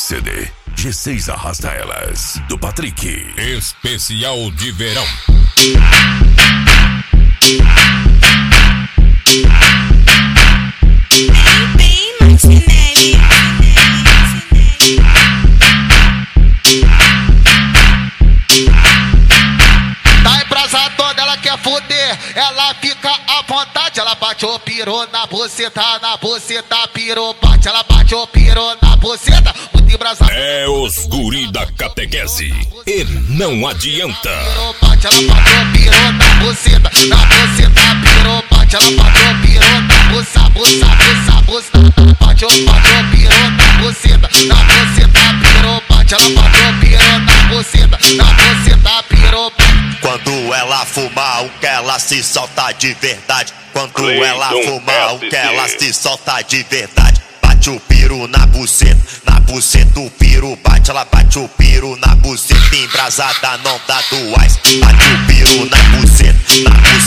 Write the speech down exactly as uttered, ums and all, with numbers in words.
C D G seis Arrasta Elas, do Patrick. Especial de verão. Bem, Martinelli. Tá embrasadona, ela quer fuder, ela fica à vontade. Ela bate o piru na buceta, na buceta, piru bate. Ela bate o piru na buceta, muito embrasada. É os guri da catequese e não adianta. Piru bate, ela bate o piru na buceta, na buceta, piru bate. Ela bate o piru na buça, buça, buça, buça. Bate o, bate o piru na buceta, na buceta, piru bate. Ela bate o piru na buceta, na buceta, piru bate. Quando ela fuma, o que ela se solta de verdade. Quando Clayton ela fuma, o F C. que ela se solta de verdade. Bate o piru na buceta, na buceta o piru bate. Ela bate o piru na buceta, embrasada não dá duas. Bate o piru na buceta, na buceta